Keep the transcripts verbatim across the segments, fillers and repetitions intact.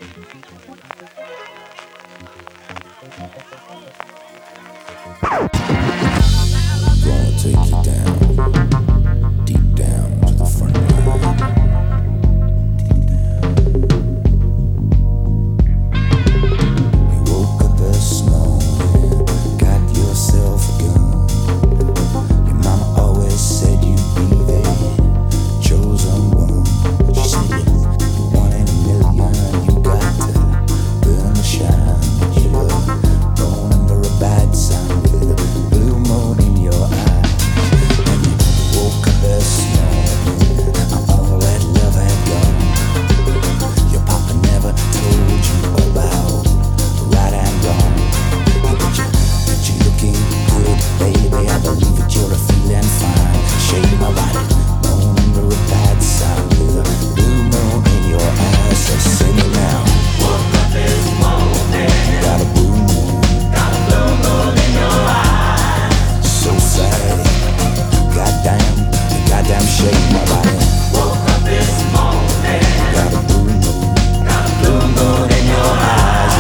Gonna take you down, deep down to the front line. You woke up this morning, got yourself a gun. Your mama always said you'd be the chosen one. She said you're one in a million, you got to burn the shine. But you were born under a bad sign with a blue moon in your eye. And you woke up this morning, all that love had gone. Your papa never told you about right and wrong. But you, but you looking good, baby. I believe that you're a feeling fine. Shake my body, born under a bad sign with a blue moon in your eyes. So sing it now. Woke up this morning, got a blue moon, got a blue moon in your eyes. So sad, goddamn, goddamn shake my body. Woke up this morning, got a blue moon, got a blue moon in your eyes.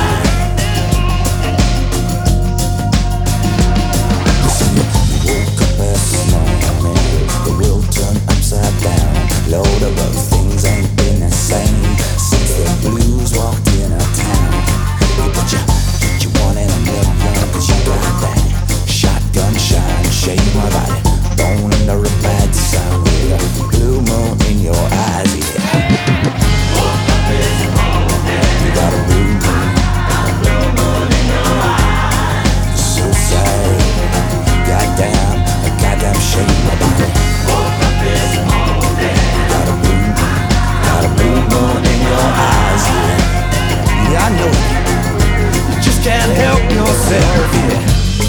Listen, you woke up this morning, the world turned upside down. Lord above, things ain't been the same since the blues walked in our town. But you, but you one in a million, 'cause you got that shotgun shine. Shake my body, born under a bad sign with a blue moon in your eyes. Yeah. Woke up this morning, you got a blue moon, got a blue moon in your eyes. So sad, goddamn, goddamn shake my body. Woke up this morning, got a blue moon, got a blue moon in your eyes. Yeah, yeah I know it. You just can't help yourself. Yeah.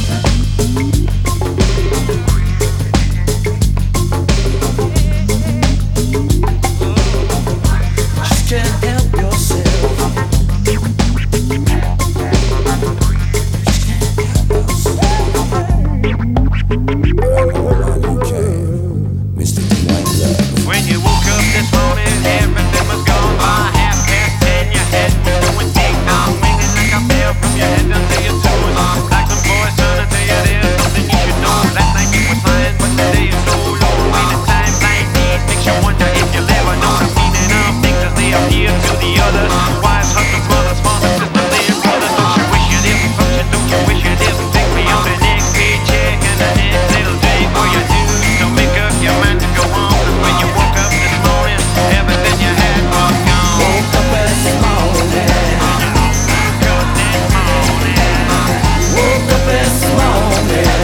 Just can't help yourself. Just can't help yourself. You can, Mister Dwayne Love. When you woke up this morning, everything was gone by half past ten. Your head was going ding dong, ringing like a bell from your head until your toes. Like some voice turning to you, there's something you should know. Last night you were flying, but today is so low. When the times like these makes you wonder if you'll ever know the meaning of things as they appear to the others. Wives, husbands, mothers, fathers, sisters, their brothers. Don't you wish you didn't function? Don't you wish you didn't think beyond the next paycheck and the next little drink? Or you do, so make up your mind to go on. 'Cause when you woke up this morning, everything you had was gone. Woke up this morning, Woke up this morning, woke up this morning,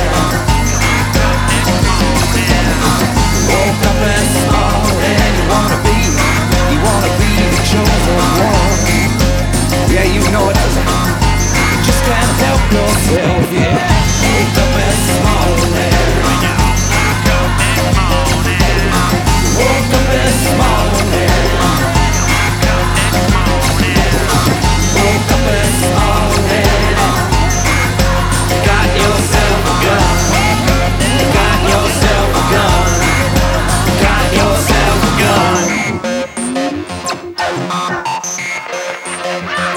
woke up this morning. You wanna be, you wanna be the chosen one. Yeah, you know it. You just can't help yourself. Yeah. Woke up this morning, woke up this morning, woke up this morning. Got yourself a gun. Got yourself a gun. Got yourself a gun.